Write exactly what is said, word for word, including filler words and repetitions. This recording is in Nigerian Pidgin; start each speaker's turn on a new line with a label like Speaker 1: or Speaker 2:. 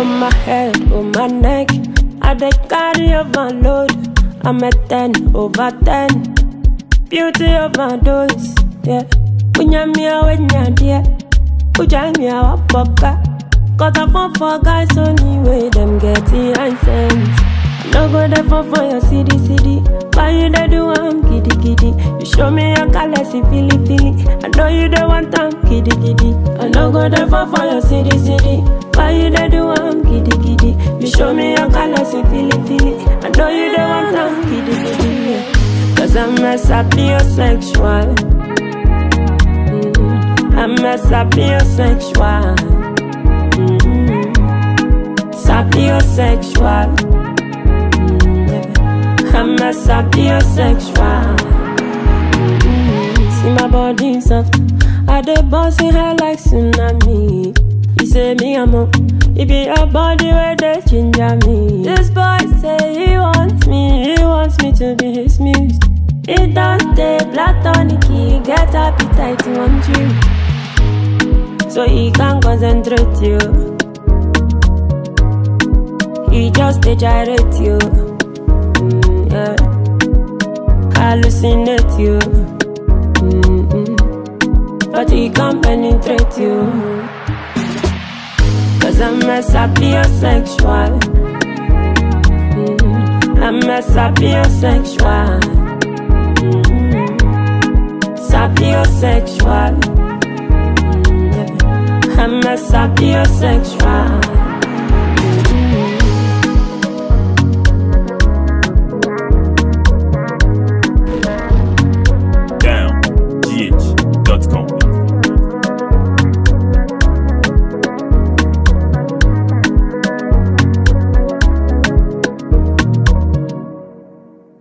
Speaker 1: On my head, on my neck, I dey carry overload. I'm a ten over ten. Beauty of my dose, yeah. Unya mi awe nyadie, uja mi awa boka. Cause I fall for guys anyway, them getting high sense. No go there for for your city city. Why you dey do I'm giddy giddy? You show me your colors, you feely feely. I know you don't want time, giddy giddy. I no go there for for your city city. Why you dey do I'm giddy giddy? You show me your colors, you feely feely. I know you don't want time, giddy giddy. Yeah. Cause I'm a sapiosexual. Mm-hmm. I'm a sapiosexual. Mm-hmm. Sapiosexual. I'm a sapiosexual. Mm-hmm. See my body soft, I dey bossing her like tsunami. You say me I'm up, it be your body where they ginger me. This boy say he wants me, he wants me to be his muse. He don't take platonic, he get appetite to want you, so he can't concentrate you. He just dey gyrate you. Yeah. Hallucinate you, mm-hmm. But he can't penetrate you. Cause I'm a sapiosexual. Mm-hmm. I'm a sapiosexual. Mm-hmm. Sapiosexual. Mm-hmm. I'm a sapiosexual.